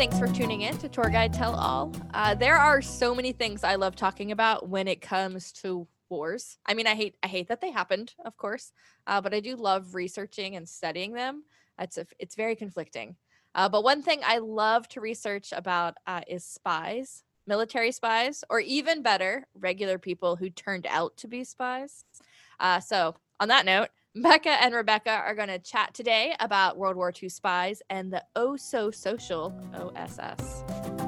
thanks for tuning in to Tour Guide Tell All. There are so many things I love talking about when it comes to wars. I mean, I hate that they happened, of course, but I do love researching and studying them. It's very conflicting. But one thing I love to research about is spies, military spies, or even better, regular people who turned out to be spies. So on that note, Becca and Rebecca are going to chat today about World War II spies and the oh-so-social OSS.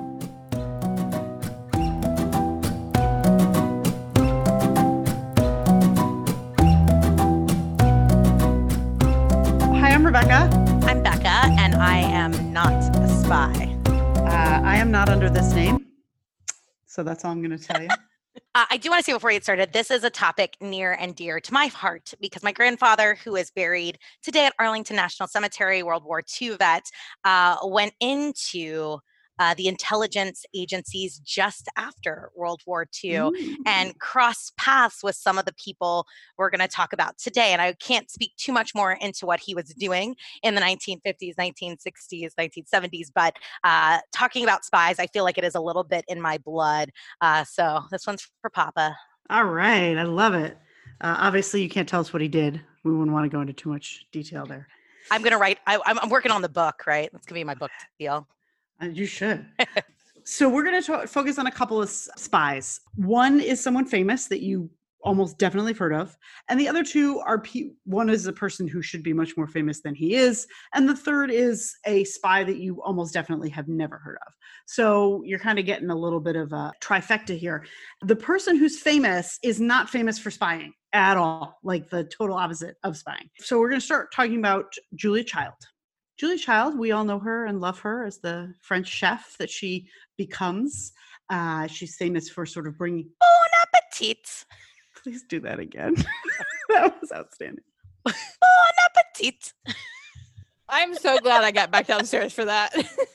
Hi, I'm Rebecca. I'm Becca, and I am not a spy. I am not under this name, so that's all I'm going to tell you. I do want to say before we get started, this is a topic near and dear to my heart because my grandfather, who is buried today at Arlington National Cemetery, World War II vet, went into the intelligence agencies just after World War II and crossed paths with some of the people we're going to talk about today. And I can't speak too much more into what he was doing in the 1950s, 1960s, 1970s, but talking about spies, I feel like it is a little bit in my blood. So this one's for Papa. All right. I love it. Obviously, you can't tell us what he did. We wouldn't want to go into too much detail there. I'm going to write, I'm working on the book, right? That's going to be my book deal. You should. So we're going to focus on a couple of spies. One is someone famous that you almost definitely have heard of. And the other two are, one is a person who should be much more famous than he is. And the third is a spy that you almost definitely have never heard of. So you're kind of getting a little bit of a trifecta here. The person who's famous is not famous for spying at all, like the total opposite of spying. So we're going to start talking about Julia Child. Julia Child, we all know her and love her as the French chef that she becomes. She's famous for sort of bringing... Bon appetit. Please do that again. That was outstanding. Bon appetit. I'm so glad I got back downstairs for that.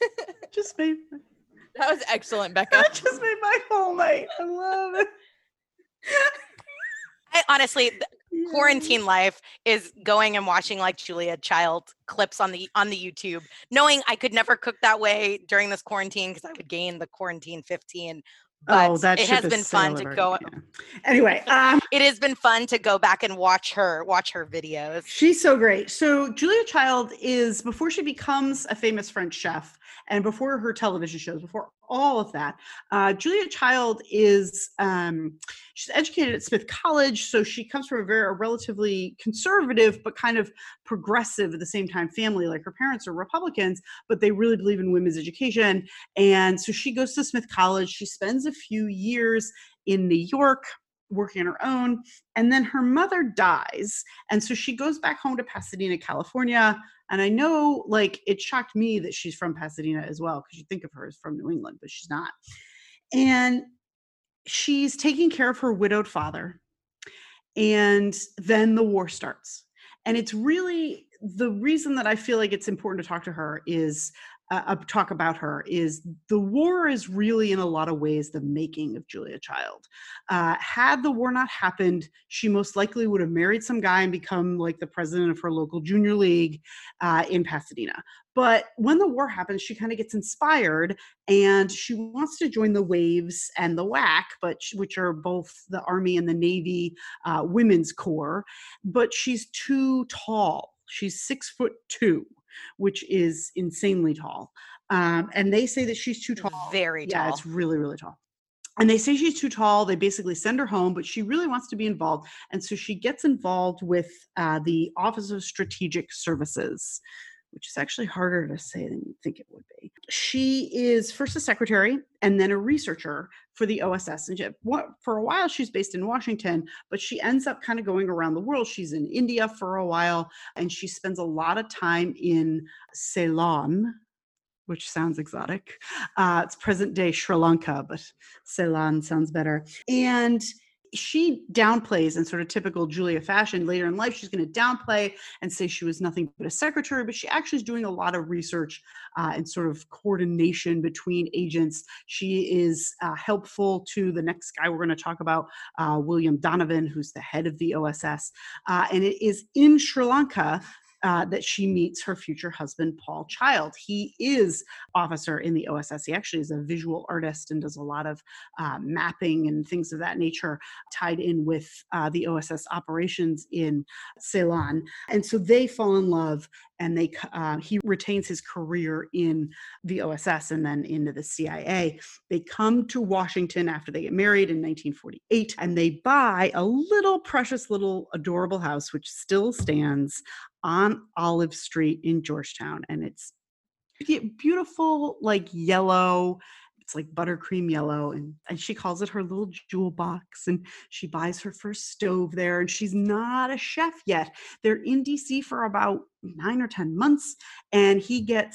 That was excellent, Becca. That just made my whole night. I love it. Honestly, quarantine life is going and watching like Julia Child clips on the YouTube, knowing I could never cook that way during this quarantine because I would gain the quarantine 15. But it has been fun to go. Yeah. Anyway, it has been fun to go back and watch her videos. She's so great. So Julia Child is, before she becomes a famous French chef and before her television shows, before all of that, Julia Child is, she's educated at Smith College. So she comes from a relatively conservative, but kind of progressive at the same time family. Like her parents are Republicans, but they really believe in women's education. And so she goes to Smith College. She spends a few years in New York working on her own. And then her mother dies. And so she goes back home to Pasadena, California. And I know, like, it shocked me that she's from Pasadena as well, because you think of her as from New England, but she's not. And she's taking care of her widowed father. And then the war starts. And it's really the reason that I feel like it's important to talk to her is talk about her is the war is really in a lot of ways the making of Julia Child. Had the war not happened, she most likely would have married some guy and become like the president of her local junior league in Pasadena. But when the war happens, she kind of gets inspired and she wants to join the Waves and the WAC, which are both the Army and the Navy Women's Corps, but she's too tall. She's 6'2", which is insanely tall. And they say that she's too tall. Very tall. Yeah, it's really, really tall. And they say she's too tall. They basically send her home, but she really wants to be involved. And so she gets involved with the Office of Strategic Services, which is actually harder to say than you'd think it would be. She is first a secretary and then a researcher for the OSS. And for a while, she's based in Washington, but she ends up kind of going around the world. She's in India for a while, and she spends a lot of time in Ceylon, which sounds exotic. It's present-day Sri Lanka, but Ceylon sounds better. And she downplays in sort of typical Julia fashion. Later in life, she's going to downplay and say she was nothing but a secretary, but she actually is doing a lot of research and sort of coordination between agents. She is helpful to the next guy we're going to talk about, William Donovan, who's the head of the OSS. And it is in Sri Lanka that she meets her future husband, Paul Child. He is officer in the OSS. He actually is a visual artist and does a lot of mapping and things of that nature tied in with the OSS operations in Ceylon. And so they fall in love, and he retains his career in the OSS and then into the CIA. They come to Washington after they get married in 1948, and they buy a little precious little adorable house, which still stands on Olive Street in Georgetown. And it's beautiful, like yellow. It's like buttercream yellow, and she calls it her little jewel box, and she buys her first stove there, and she's not a chef yet. They're in DC for about 9 or 10 months, and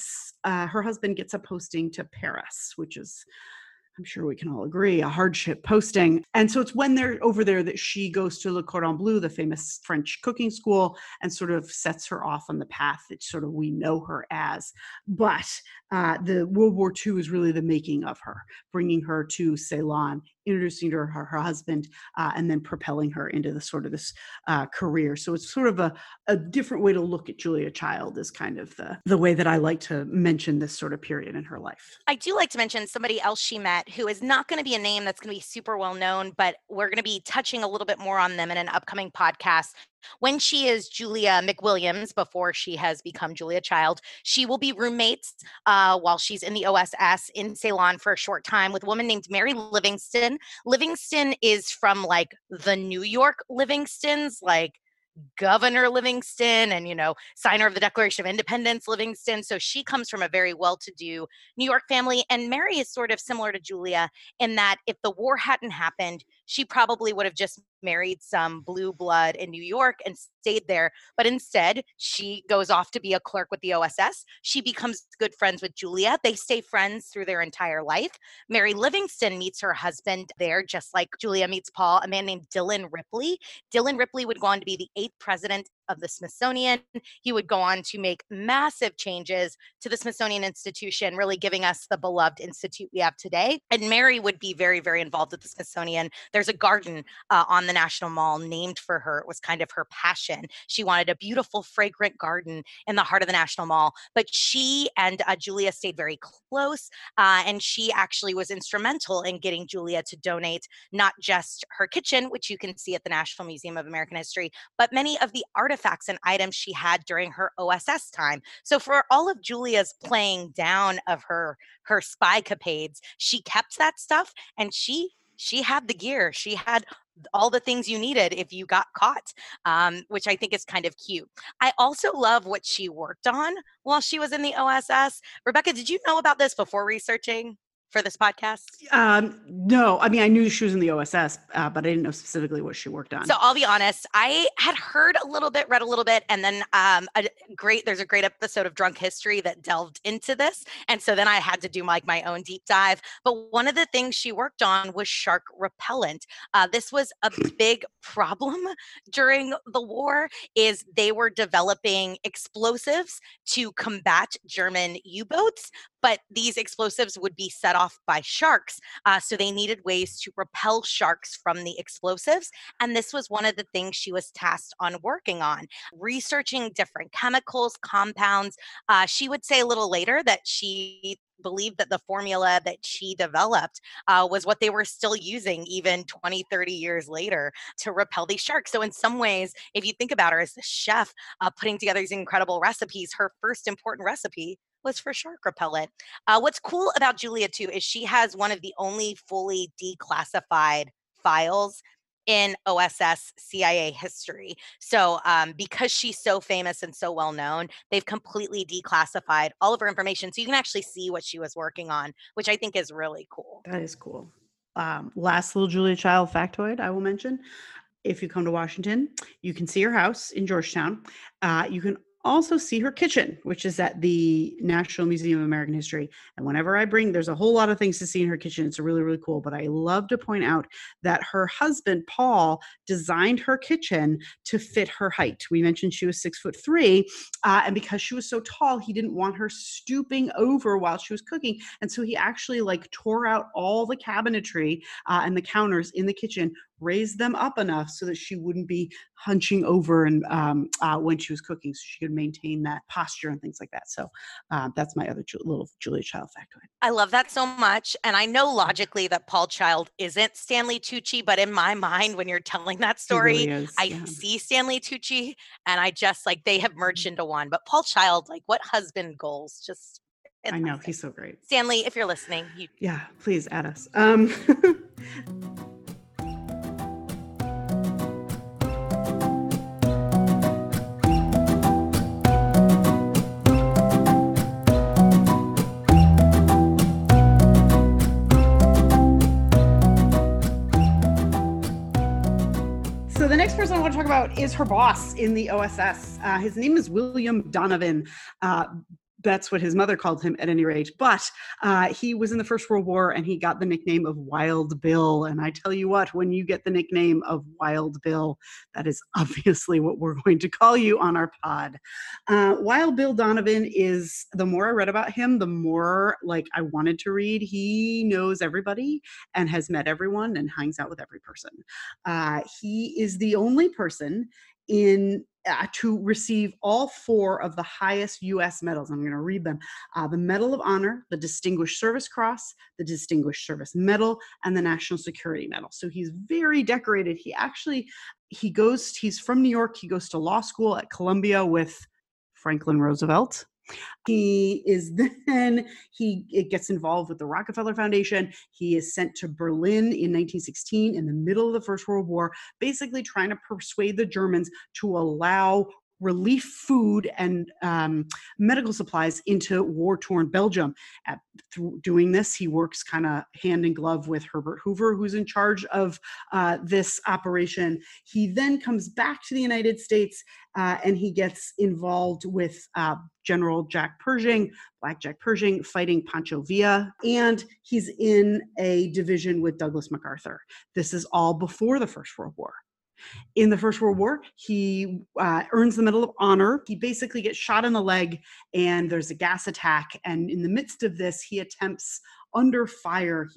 her husband gets a posting to Paris, which is, I'm sure we can all agree, a hardship posting. And so it's when they're over there that she goes to Le Cordon Bleu, the famous French cooking school, and sort of sets her off on the path that sort of we know her as. But the World War II is really the making of her, bringing her to Ceylon, introducing her husband, and then propelling her into the sort of this career. So it's sort of a different way to look at Julia Child, is kind of the way that I like to mention this sort of period in her life. I do like to mention somebody else she met who is not going to be a name that's going to be super well known, but we're going to be touching a little bit more on them in an upcoming podcast. When she is Julia McWilliams, before she has become Julia Child, she will be roommates while she's in the OSS in Ceylon for a short time with a woman named Mary Livingston. Livingston is from like the New York Livingstons, like Governor Livingston and, signer of the Declaration of Independence Livingston. So she comes from a very well-to-do New York family. And Mary is sort of similar to Julia in that if the war hadn't happened, she probably would have just married some blue blood in New York and stayed there. But instead, she goes off to be a clerk with the OSS. She becomes good friends with Julia. They stay friends through their entire life. Mary Livingston meets her husband there, just like Julia meets Paul, a man named Dillon Ripley. Dillon Ripley would go on to be the 8th president of the Smithsonian. He would go on to make massive changes to the Smithsonian Institution, really giving us the beloved institute we have today. And Mary would be very, very involved with the Smithsonian. There's a garden on the National Mall named for her. It was kind of her passion. She wanted a beautiful, fragrant garden in the heart of the National Mall. But she and Julia stayed very close, and she actually was instrumental in getting Julia to donate not just her kitchen, which you can see at the National Museum of American History, but many of the artifacts and items she had during her OSS time. So for all of Julia's playing down of her spy capades, she kept that stuff, and she had the gear. She had all the things you needed if you got caught, which I think is kind of cute. I also love what she worked on while she was in the OSS. Rebecca, did you know about this before researching for this podcast? No, I mean, I knew she was in the OSS, but I didn't know specifically what she worked on. So I'll be honest, I had heard a little bit, read a little bit, and then there's a great episode of Drunk History that delved into this. And so then I had to do my own deep dive. But one of the things she worked on was shark repellent. This was a big problem during the war, is they were developing explosives to combat German U-boats, but these explosives would be set off by sharks. So they needed ways to repel sharks from the explosives. And this was one of the things she was tasked on working on, researching different chemicals, compounds. She would say a little later that she believed that the formula that she developed was what they were still using even 20, 30 years later to repel these sharks. So in some ways, if you think about her as a chef putting together these incredible recipes, her first important recipe was for shark repellent. What's cool about Julia too is she has one of the only fully declassified files in OSS CIA history. So because she's so famous and so well known, they've completely declassified all of her information. So you can actually see what she was working on, which I think is really cool. That is cool. Last little Julia Child factoid I will mention. If you come to Washington, you can see her house in Georgetown. You can also see her kitchen, which is at the National Museum of American History. And whenever there's a whole lot of things to see in her kitchen. It's really, really cool. But I love to point out that her husband, Paul, designed her kitchen to fit her height. We mentioned she was 6'3", and because she was so tall, he didn't want her stooping over while she was cooking. And so he actually tore out all the cabinetry and the counters in the kitchen, raised them up enough so that she wouldn't be hunching over and when she was cooking, so she could maintain that posture and things like that. So that's my other little Julia Child factoid. I love that so much. And I know logically that Paul Child isn't Stanley Tucci, but in my mind, when you're telling that story, He really is, I see Stanley Tucci and I just like, they have merged into one. But Paul Child, like what husband goals? Just I know, he's so great. Stanley, if you're listening, yeah, please add us. So the next person I want to talk about is her boss in the OSS. His name is William Donovan. That's what his mother called him at any rate. But he was in the First World War and he got the nickname of Wild Bill. And I tell you what, when you get the nickname of Wild Bill, that is obviously what we're going to call you on our pod. Wild Bill Donovan is, the more I read about him, the more like I wanted to read. He knows everybody and has met everyone and hangs out with every person. He is the only person to receive all 4 of the highest U.S. medals. I'm going to read them. The Medal of Honor, the Distinguished Service Cross, the Distinguished Service Medal, and the National Security Medal. So he's very decorated. He's from New York. He goes to law school at Columbia with Franklin Roosevelt. He gets involved with the Rockefeller Foundation. He is sent to Berlin in 1916 in the middle of the First World War, basically trying to persuade the Germans to allow relief food and medical supplies into war-torn Belgium. Through doing this, he works kind of hand in glove with Herbert Hoover, who's in charge of this operation. He then comes back to the United States and he gets involved with General Jack Pershing, Black Jack Pershing, fighting Pancho Villa, and he's in a division with Douglas MacArthur. This is all before the First World War. In the First World War, he earns the Medal of Honor. He basically gets shot in the leg and there's a gas attack. And in the midst of this, he attempts, under fire,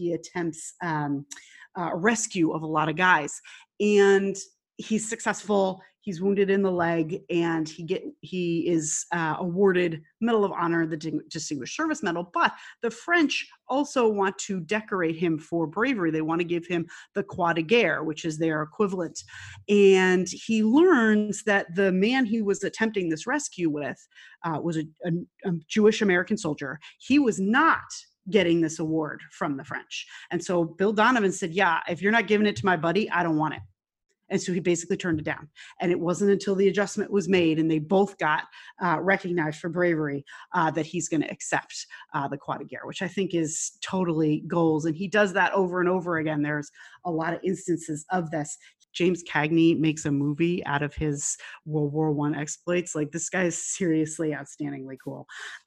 a rescue of a lot of guys. And he's successful. He's wounded in the leg, and he is awarded Medal of Honor, the Distinguished Service Medal. But the French also want to decorate him for bravery. They want to give him the Croix de Guerre, which is their equivalent. And he learns that the man he was attempting this rescue with was a Jewish American soldier. He was not getting this award from the French. And so Bill Donovan said, yeah, if you're not giving it to my buddy, I don't want it. And so he basically turned it down. And it wasn't until the adjustment was made and they both got recognized for bravery that he's going to accept the Croix de Guerre, which I think is totally goals. And he does that over and over again. There's a lot of instances of this. James Cagney makes a movie out of his World War I exploits. Like, this guy is seriously outstandingly cool.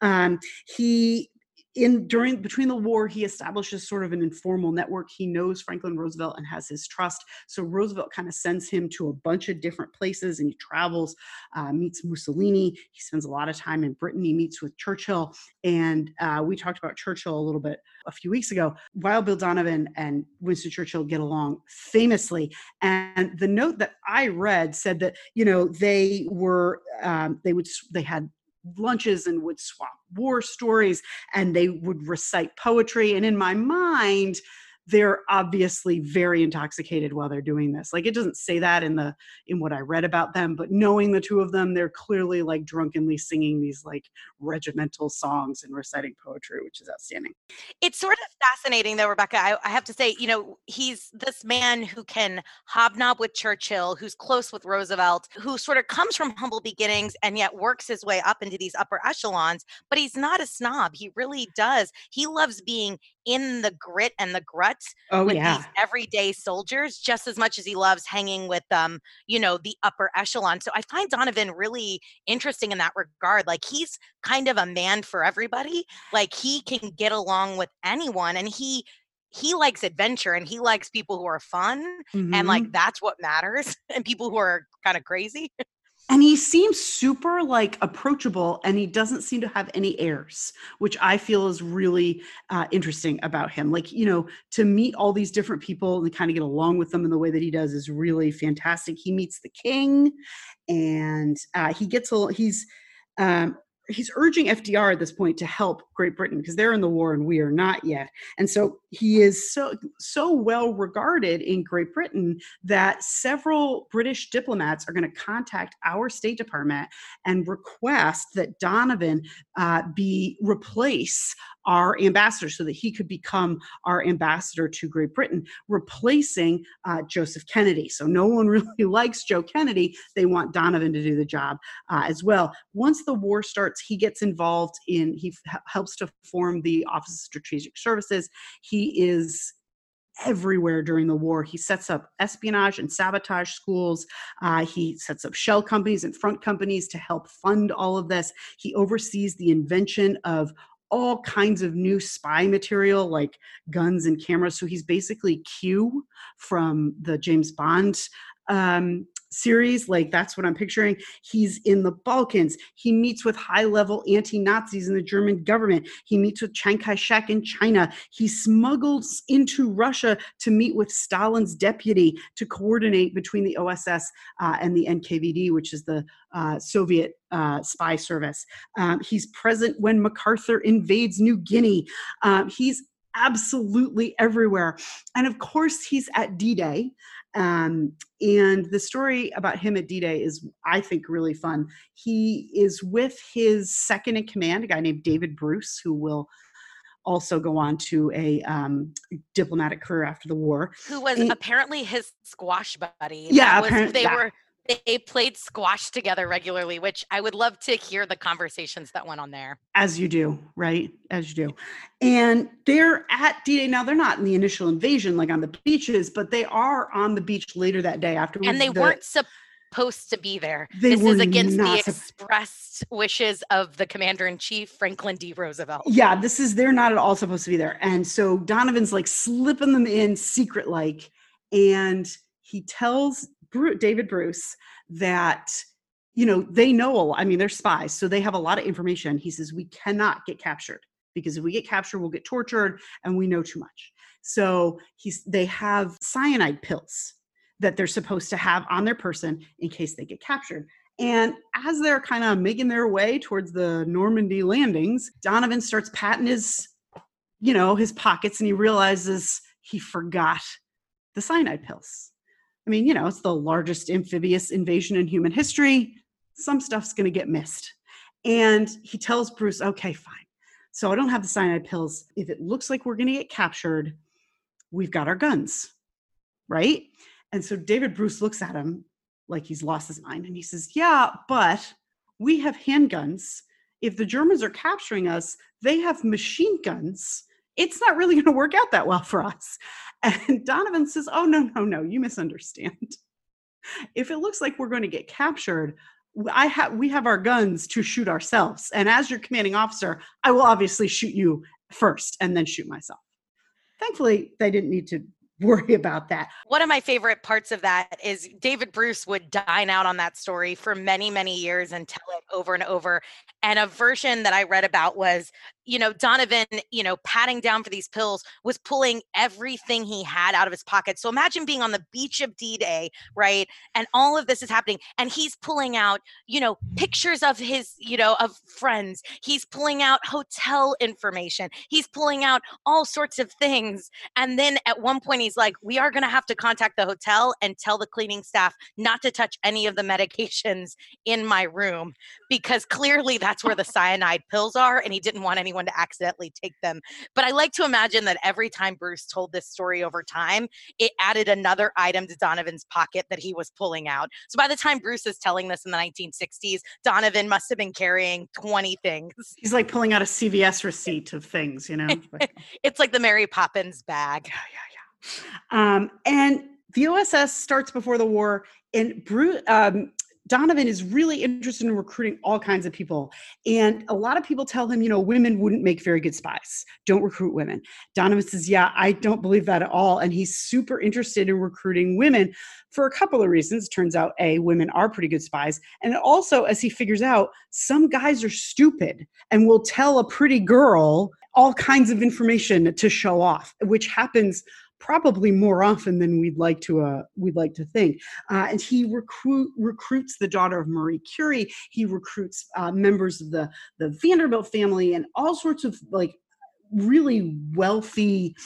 Between the war, he establishes sort of an informal network. He knows Franklin Roosevelt and has his trust. So Roosevelt kind of sends him to a bunch of different places, and he travels, meets Mussolini. He spends a lot of time in Britain. He meets with Churchill. And we talked about Churchill a little bit a few weeks ago. Wild Bill Donovan and Winston Churchill get along famously. And the note that I read said that, they had lunches and would swap war stories, and they would recite poetry. And in my mind, they're obviously very intoxicated while they're doing this. Like, it doesn't say that in what I read about them, but knowing the two of them, they're clearly like drunkenly singing these like regimental songs and reciting poetry, which is outstanding. It's sort of fascinating though, Rebecca. I have to say, he's this man who can hobnob with Churchill, who's close with Roosevelt, who sort of comes from humble beginnings and yet works his way up into these upper echelons, but he's not a snob. He really does. He loves being in the grit and the gruts with these everyday soldiers just as much as he loves hanging with the upper echelon. So I find Donovan really interesting in that regard. Like, he's kind of a man for everybody. Like, he can get along with anyone, and he likes adventure, and he likes people who are fun, and like, that's what matters, and people who are kind of crazy. And he seems super like approachable, and he doesn't seem to have any airs, which I feel is really interesting about him. Like, to meet all these different people and kind of get along with them in the way that he does is really fantastic. He meets the king, and he's urging FDR at this point to help Great Britain because they're in the war and we are not yet. And so he is so well regarded in Great Britain that several British diplomats are going to contact our State Department and request that Donovan replace our ambassador so that he could become our ambassador to Great Britain, replacing Joseph Kennedy. So no one really likes Joe Kennedy. They want Donovan to do the job as well. Once the war starts, he gets involved he helps to form the Office of Strategic Services. He is everywhere during the war. He sets up espionage and sabotage schools. He sets up shell companies and front companies to help fund all of this. He oversees the invention of all kinds of new spy material like guns and cameras. So he's basically Q from the James Bond series. Like, that's what I'm picturing. He's in the Balkans. He meets with high-level anti-Nazis in the German government. He meets with Chiang Kai-shek in China. He smuggles into Russia to meet with Stalin's deputy to coordinate between the OSS and the NKVD, which is the Soviet spy service. He's present when MacArthur invades New Guinea. He's absolutely everywhere. And of course, he's at D-Day. And the story about him at D-Day is, I think, really fun. He is with his second in command, a guy named David Bruce, who will also go on to a diplomatic career after the war. Who was apparently his squash buddy. Yeah, They played squash together regularly, which I would love to hear the conversations that went on there. As you do, right? As you do. And they're at D-Day. Now, they're not in the initial invasion, like on the beaches, but they are on the beach later that day afterwards. And they weren't supposed to be there. This is against the expressed wishes of the commander-in-chief, Franklin D. Roosevelt. Yeah, they're not at all supposed to be there. And so Donovan's like slipping them in secret like, and he tells David Bruce that, they know they're spies, so they have a lot of information. He says, we cannot get captured because if we get captured, we'll get tortured and we know too much. So they have cyanide pills that they're supposed to have on their person in case they get captured. And as they're kind of making their way towards the Normandy landings, Donovan starts patting his pockets, and he realizes he forgot the cyanide pills. I mean, it's the largest amphibious invasion in human history. Some stuff's going to get missed. And he tells Bruce, okay, fine. So I don't have the cyanide pills. If it looks like we're going to get captured, we've got our guns, right? And so David Bruce looks at him like he's lost his mind. And he says, yeah, but we have handguns. If the Germans are capturing us, they have machine guns. It's not really going to work out that well for us. And Donovan says, oh, no, you misunderstand. If it looks like we're going to get captured, we have our guns to shoot ourselves. And as your commanding officer, I will obviously shoot you first and then shoot myself. Thankfully, they didn't need to worry about that. One of my favorite parts of that is David Bruce would dine out on that story for many, many years and tell it over and over. And a version that I read about was, Donovan, patting down for these pills, was pulling everything he had out of his pocket. So imagine being on the beach of D-Day, right? And all of this is happening. And he's pulling out, pictures of his, of friends. He's pulling out hotel information. He's pulling out all sorts of things. And then at one point he's like, we are going to have to contact the hotel and tell the cleaning staff not to touch any of the medications in my room, because clearly that's where the cyanide pills are. And he didn't want anyone to accidentally take them. But I like to imagine that every time Bruce told this story over time, it added another item to Donovan's pocket that he was pulling out. So by the time Bruce is telling this in the 1960s, Donovan must have been carrying 20 things. He's like pulling out a CVS receipt of things, It's like the Mary Poppins bag. Yeah. And the OSS starts before the war, and Donovan is really interested in recruiting all kinds of people. And a lot of people tell him, women wouldn't make very good spies. Don't recruit women. Donovan says, yeah, I don't believe that at all. And he's super interested in recruiting women for a couple of reasons. Turns out, A, women are pretty good spies. And also, as he figures out, some guys are stupid and will tell a pretty girl all kinds of information to show off, which happens probably more often than we'd like to think. And he recruits the daughter of Marie Curie. He recruits members of the Vanderbilt family and all sorts of really wealthy.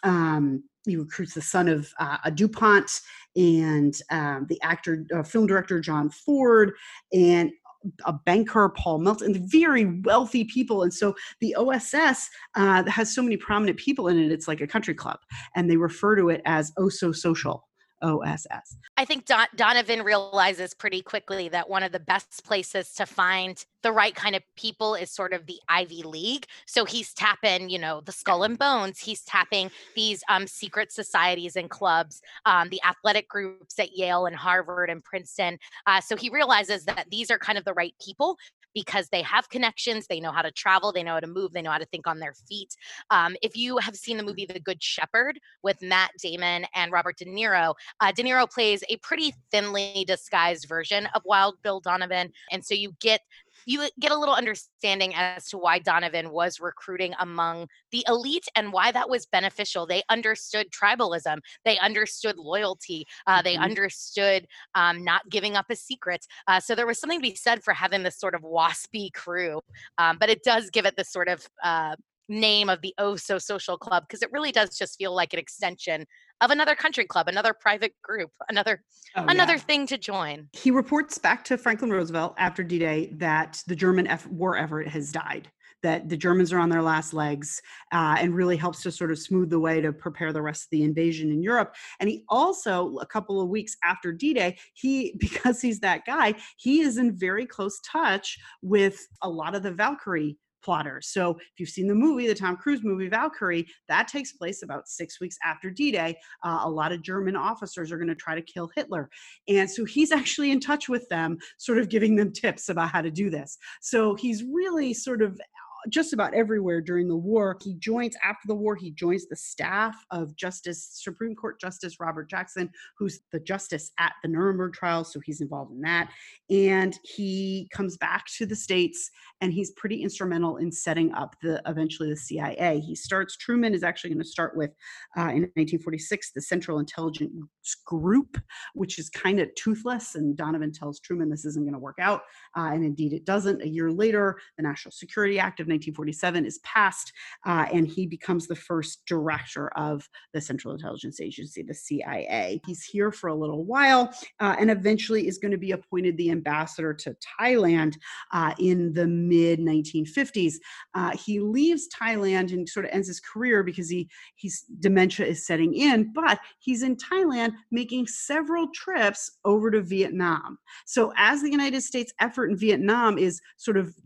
He recruits the son of a DuPont and the actor, film director John Ford, and a banker, Paul Melton, and very wealthy people. And so the OSS has so many prominent people in it, it's like a country club. And they refer to it as Oh So Social, OSS. I think Donovan realizes pretty quickly that one of the best places to find the right kind of people is sort of the Ivy League. So he's tapping, the Skull and Bones. He's tapping these secret societies and clubs, the athletic groups at Yale and Harvard and Princeton. So he realizes that these are kind of the right people because they have connections, they know how to travel, they know how to move, they know how to think on their feet. If you have seen the movie The Good Shepherd with Matt Damon and Robert De Niro plays a pretty thinly disguised version of Wild Bill Donovan. And so you get a little understanding as to why Donovan was recruiting among the elite and why that was beneficial. They understood tribalism. They understood loyalty. They understood not giving up a secret. So there was something to be said for having this sort of waspy crew. But it does give it this sort of name of the Oh So Social Club, because it really does just feel like an extension of another country club, another private group, another thing to join. He reports back to Franklin Roosevelt after D-Day that the German war effort has died, that the Germans are on their last legs, and really helps to sort of smooth the way to prepare the rest of the invasion in Europe. And he also, a couple of weeks after D-Day, because he's that guy, he is in very close touch with a lot of the Valkyrie plotters. So if you've seen the movie, the Tom Cruise movie, Valkyrie, that takes place about 6 weeks after D-Day. A lot of German officers are going to try to kill Hitler. And so he's actually in touch with them, sort of giving them tips about how to do this. So he's really sort of just about everywhere during the war. After the war, he joins the staff of Supreme Court Justice Robert Jackson, who's the justice at the Nuremberg trial. So he's involved in that. And he comes back to the States, and he's pretty instrumental in setting up eventually the CIA. Truman is actually going to start with, in 1946, the Central Intelligence Group, which is kind of toothless. And Donovan tells Truman this isn't going to work out. And indeed it doesn't. A year later, the National Security Act of 1947 is passed, and he becomes the first director of the Central Intelligence Agency, the CIA. He's here for a little while, and eventually is going to be appointed the ambassador to Thailand in the mid-1950s. He leaves Thailand and sort of ends his career because he's dementia is setting in, but he's in Thailand making several trips over to Vietnam. So as the United States effort in Vietnam is sort of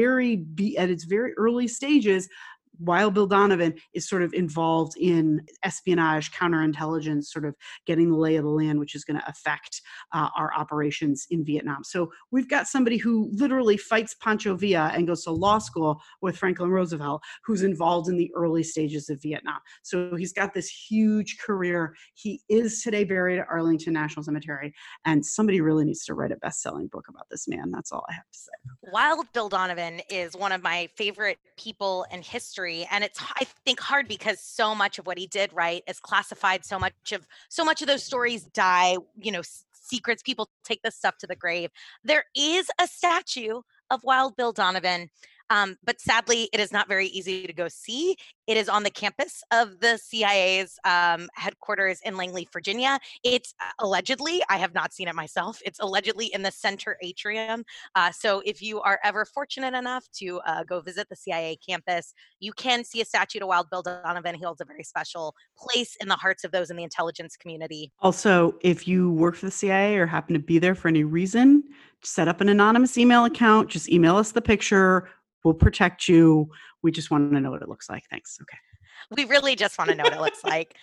at its very early stages, Wild Bill Donovan is sort of involved in espionage, counterintelligence, sort of getting the lay of the land, which is going to affect our operations in Vietnam. So we've got somebody who literally fights Pancho Villa and goes to law school with Franklin Roosevelt, who's involved in the early stages of Vietnam. So he's got this huge career. He is today buried at Arlington National Cemetery, and somebody really needs to write a best-selling book about this man. That's all I have to say. Wild Bill Donovan is one of my favorite people in history. And it's, I think, hard because so much of what he did, right, is classified. So much of those stories die, secrets, people take this stuff to the grave. There is a statue of Wild Bill Donovan, but sadly, it is not very easy to go see. It is on the campus of the CIA's headquarters in Langley, Virginia. It's allegedly, I have not seen it myself, it's allegedly in the center atrium. So if you are ever fortunate enough to go visit the CIA campus, you can see a statue to Wild Bill Donovan. He holds a very special place in the hearts of those in the intelligence community. Also, if you work for the CIA or happen to be there for any reason, set up an anonymous email account. Just email us the picture. We'll protect you. We just want to know what it looks like. Thanks. Okay. We really just want to know what it looks like.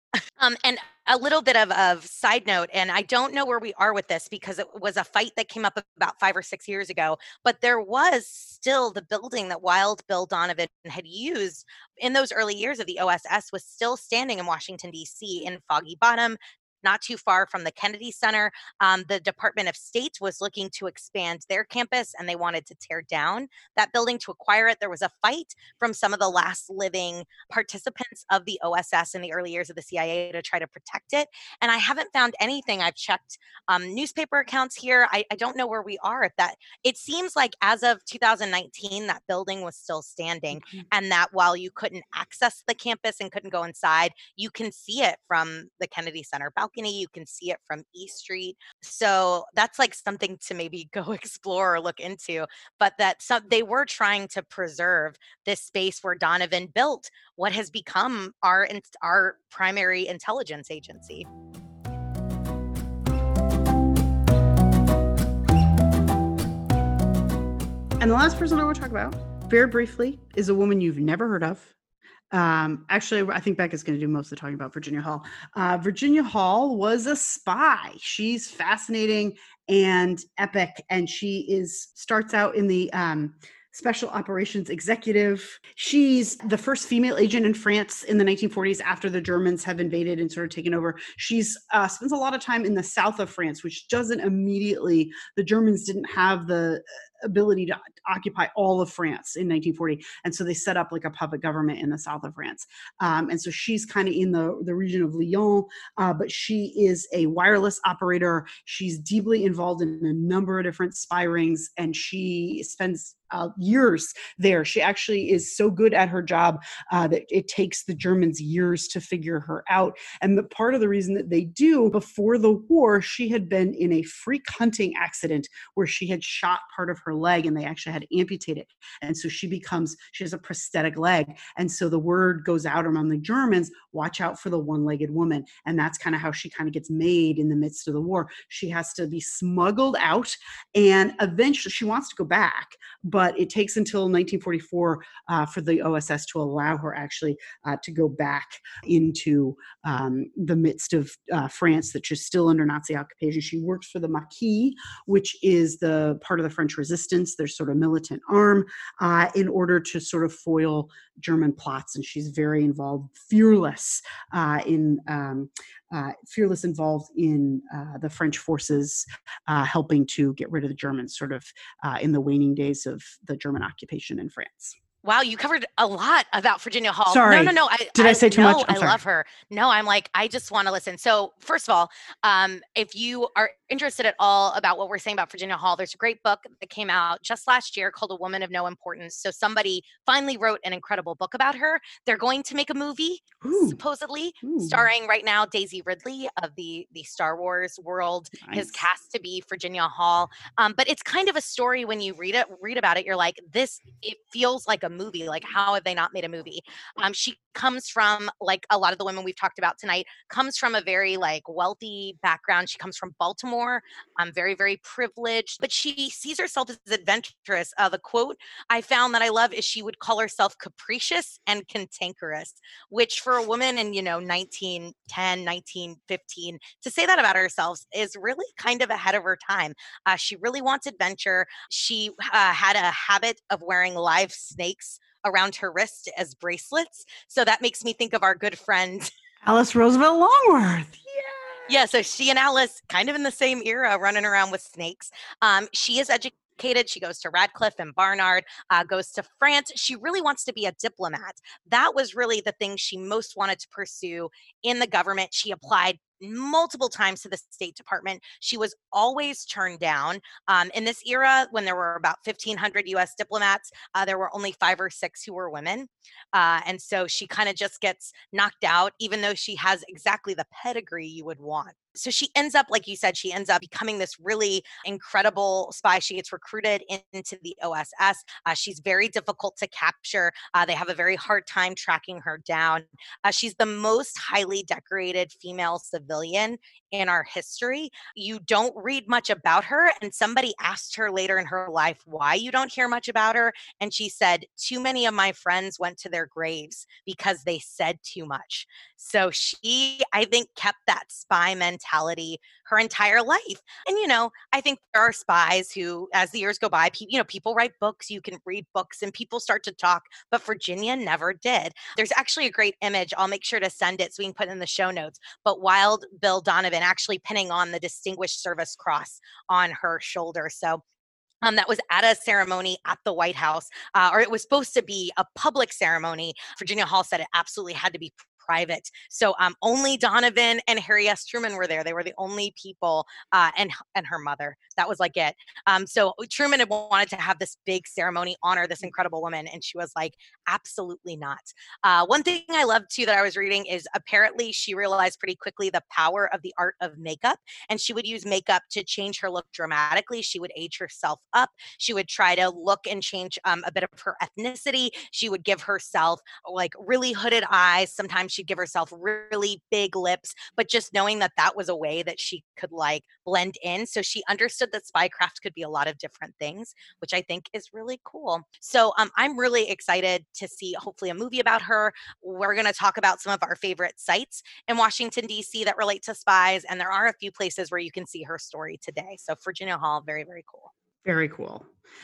And a little bit of side note, and I don't know where we are with this because it was a fight that came up about 5 or 6 years ago, but there was still the building that Wild Bill Donovan had used in those early years of the OSS was still standing in Washington, D.C. in Foggy Bottom, not too far from the Kennedy Center. The Department of State was looking to expand their campus and they wanted to tear down that building to acquire it. There was a fight from some of the last living participants of the OSS in the early years of the CIA to try to protect it. And I haven't found anything. I've checked newspaper accounts here. I don't know where we are at that. It seems like as of 2019, that building was still standing, and that while you couldn't access the campus and couldn't go inside, you can see it from the Kennedy Center balcony. You can see it from East Street. So that's like something to maybe go explore or look into. But that they were trying to preserve this space where Donovan built what has become our primary intelligence agency. And the last person I want to talk about, very briefly, is a woman you've never heard of. Actually, I think Becca's going to do most of the talking about Virginia Hall. Virginia Hall was a spy. She's fascinating and epic, and she starts out in the special operations executive. She's the first female agent in France in the 1940s after the Germans have invaded and sort of taken over. She's spends a lot of time in the south of France, which doesn't immediately, the Germans didn't have the ability to occupy all of France in 1940. And so they set up like a puppet government in the south of France. And so she's kind of in the region of Lyon, but she is a wireless operator. She's deeply involved in a number of different spy rings, and she spends years there. She actually is so good at her job that it takes the Germans years to figure her out. And the part of the reason that they do, before the war, she had been in a freak hunting accident where she had shot part of her leg and they actually had to amputate it. And so she has a prosthetic leg. And so the word goes out among the Germans, watch out for the one-legged woman. And that's kind of how she kind of gets made in the midst of the war. She has to be smuggled out, and eventually she wants to go back, but it takes until 1944 for the OSS to allow her actually to go back into the midst of France that she's still under Nazi occupation. She works for the Maquis, which is the part of the French resistance, their sort of militant arm, in order to sort of foil German plots. And she's very involved, fearless involved in the French forces helping to get rid of the Germans sort of in the waning days of the German occupation in France. Wow, you covered a lot about Virginia Hall. Sorry. No. Did I say too much? I love her. No, I'm like, I just want to listen. So first of all, if you are interested at all about what we're saying about Virginia Hall, there's a great book that came out just last year called A Woman of No Importance. So somebody finally wrote an incredible book about her. They're going to make a movie, supposedly, starring right now Daisy Ridley of the Star Wars world. Nice. Is cast to be Virginia Hall. But it's kind of a story when you read about it, you're like, it feels like a movie. Like, how have they not made a movie? She comes from, like a lot of the women we've talked about tonight, comes from a very like wealthy background. She comes from Baltimore, very, very privileged, but she sees herself as adventurous. The quote I found that I love is she would call herself capricious and cantankerous, which for a woman in, 1910, 1915, to say that about herself is really kind of ahead of her time. She really wants adventure. She had a habit of wearing live snakes around her wrist as bracelets. So that makes me think of our good friend Alice Roosevelt Longworth. Yeah, so she and Alice kind of in the same era running around with snakes. She is educated. She goes to Radcliffe and Barnard, goes to France. She really wants to be a diplomat. That was really the thing she most wanted to pursue in the government. She applied multiple times to the State Department. She was always turned down. In this era, when there were about 1,500 US diplomats, there were only 5 or 6 who were women. And so she kind of just gets knocked out, even though she has exactly the pedigree you would want. So she ends up, like you said, she ends up becoming this really incredible spy. She gets recruited into the OSS. She's very difficult to capture. They have a very hard time tracking her down. She's the most highly decorated female civilian civilian in our history. You don't read much about her. And somebody asked her later in her life why you don't hear much about her. And she said, too many of my friends went to their graves because they said too much. So she, I think, kept that spy mentality her entire life. And, I think there are spies who, as the years go by, people write books, you can read books and people start to talk, but Virginia never did. There's actually a great image. I'll make sure to send it so we can put it in the show notes. But Wild Bill Donovan actually pinning on the Distinguished Service Cross on her shoulder. So that was at a ceremony at the White House, or it was supposed to be a public ceremony. Virginia Hall said it absolutely had to be private. So only Donovan and Harry S. Truman were there. They were the only people, and her mother. That was like it. So Truman had wanted to have this big ceremony, honor this incredible woman, and she was like, absolutely not. One thing I love too that I was reading is apparently she realized pretty quickly the power of the art of makeup, and she would use makeup to change her look dramatically. She would age herself up. She would try to look and change a bit of her ethnicity. She would give herself like really hooded eyes. Sometimes she'd give herself really big lips, but just knowing that that was a way that she could like blend in. So she understood that spycraft could be a lot of different things, which I think is really cool. So I'm really excited to see hopefully a movie about her. We're going to talk about some of our favorite sites in Washington, D.C. that relate to spies. And there are a few places where you can see her story today. So Virginia Hall, very, very cool. Very cool.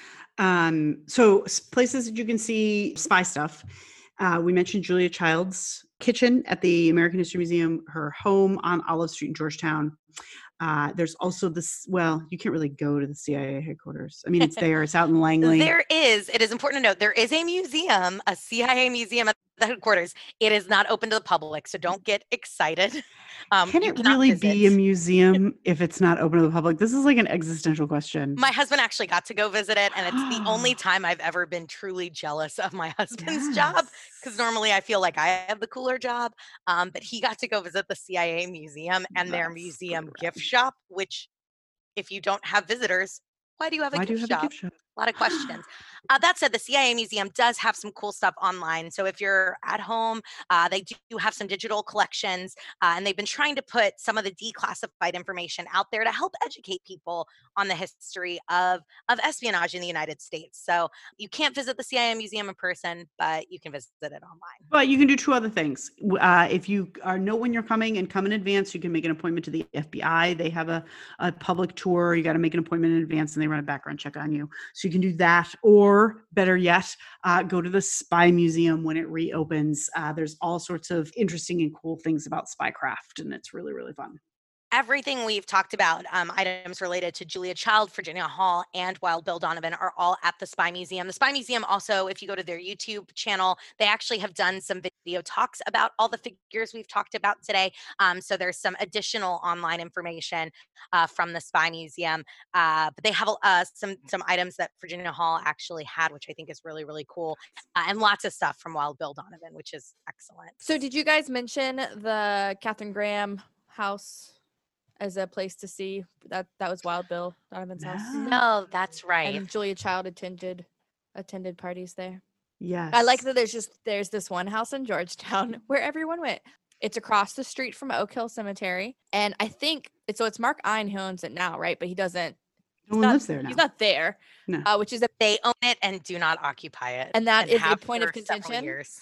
So places that you can see spy stuff. We mentioned Julia Child's kitchen at the American History Museum, her home on Olive Street in Georgetown. There's also this, well, you can't really go to the CIA headquarters. I mean, it's there. It's out in Langley. It is important to note, there is a museum, a CIA museum at the headquarters. It is not open to the public, so don't get excited. Can it really be a museum if it's not open to the public? This is like an existential question. My husband actually got to go visit it, and it's the only time I've ever been truly jealous of my husband's job, because normally I feel like I have the cooler job, but he got to go visit the CIA museum and their museum gift shop, which if you don't have visitors, why do you have a gift shop? A lot of questions. That said, the CIA Museum does have some cool stuff online. So if you're at home, they do have some digital collections, and they've been trying to put some of the declassified information out there to help educate people on the history of espionage in the United States. So you can't visit the CIA Museum in person, but you can visit it online. But you can do two other things. If you know when you're coming and come in advance, you can make an appointment to the FBI. They have a public tour. You got to make an appointment in advance, and they run a background check on you. So you can do that, or better yet, go to the Spy Museum when it reopens. There's all sorts of interesting and cool things about spycraft, and it's really, really fun. Everything we've talked about, items related to Julia Child, Virginia Hall, and Wild Bill Donovan are all at the Spy Museum. The Spy Museum also, if you go to their YouTube channel, they actually have done some video talks about all the figures we've talked about today. So there's some additional online information from the Spy Museum. But they have some items that Virginia Hall actually had, which I think is really, really cool. And lots of stuff from Wild Bill Donovan, which is excellent. So did you guys mention the Katharine Graham house as a place to see? That was Wild Bill Donovan's house. No, that's right. And Julia Child attended parties there. Yes. I like that there's this one house in Georgetown where everyone went. It's across the street from Oak Hill Cemetery. And I think it's Mark Ein who owns it now, right? But he doesn't. No one lives there now. He's not there. No. Which is they own it and do not occupy it. And that is a point of contention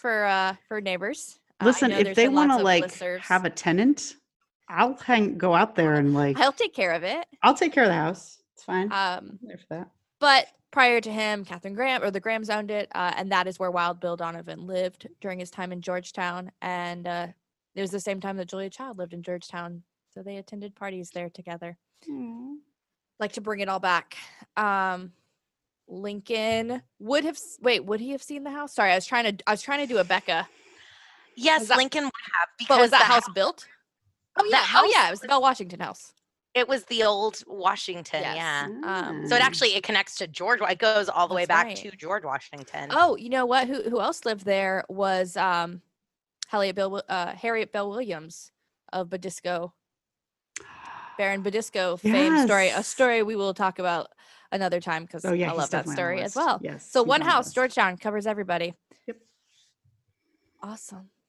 for neighbors. Listen, if they want to have a tenant, I'll go out there and I'll take care of it. I'll take care of the house. It's fine. I'm there for that. But prior to him, Katharine Graham or the Grahams owned it, and that is where Wild Bill Donovan lived during his time in Georgetown. And it was the same time that Julia Child lived in Georgetown, so they attended parties there together. Aww. Like to bring it all back. Lincoln would he have seen the house? Sorry, I was trying to do a Becca. Yes, Lincoln would have. Because was that house built? Oh yeah, it was the Bell Washington house. It was the old Washington, yes. Yeah. So it connects to George. It goes all the way back to George Washington. Oh, you know what? Who else lived there was Harriet Bell Williams of Badisco. Baron Badisco fame story. A story we will talk about another time because I love that story as well. Yes, so one house, Georgetown, covers everybody. Yep. Awesome.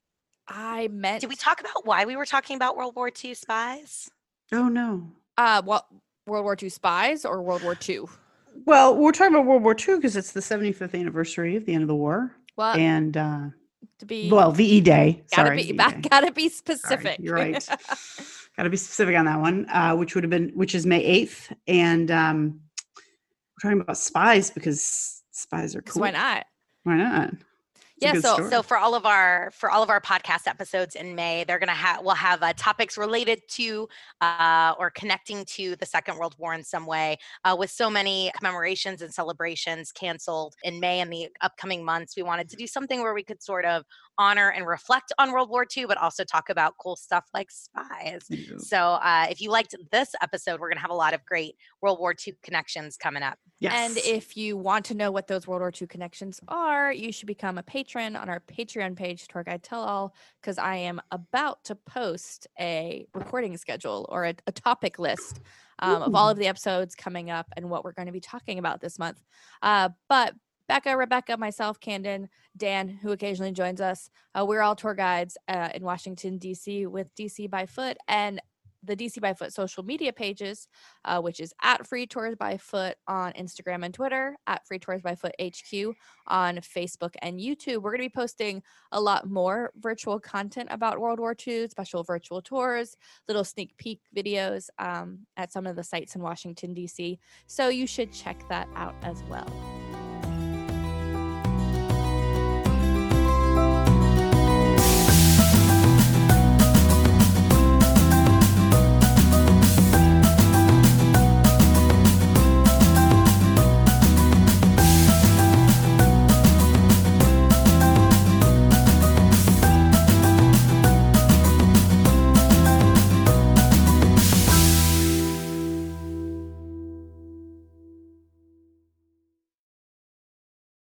I meant. Did we talk about why we were talking about World War II spies? Oh no. What, World War II spies or World War II? Well, we're talking about World War II because it's the 75th anniversary of the end of the war. Well, And to be VE Day. gotta Sorry, be VE Day. gotta be Sorry, specific. you're right. Gotta be specific on that one, which is May 8th. And we're talking about spies because spies are cool. Why not? Why not? It's a Yeah, good so- story. So for all of our podcast episodes in May, they're gonna we'll have topics related to or connecting to the Second World War in some way. With so many commemorations and celebrations canceled in May and the upcoming months, we wanted to do something where we could sort of honor and reflect on World War II, but also talk about cool stuff like spies. Yeah. So if you liked this episode, we're gonna have a lot of great World War II connections coming up. Yes. And if you want to know what those World War II connections are, you should become a patron on our Patreon page, Tour Guide Tell All, because I am about to post a recording schedule or a topic list of all of the episodes coming up and what we're going to be talking about this month. But Becca, Rebecca, myself, Camden, Dan, who occasionally joins us, we're all tour guides in Washington, D.C. with DC by Foot and the DC by Foot social media pages, which is at Free Tours by Foot on Instagram and Twitter, at Free Tours by Foot HQ on Facebook and YouTube. We're going to be posting a lot more virtual content about World War II, special virtual tours, little sneak peek videos at some of the sites in Washington, D.C. So you should check that out as well.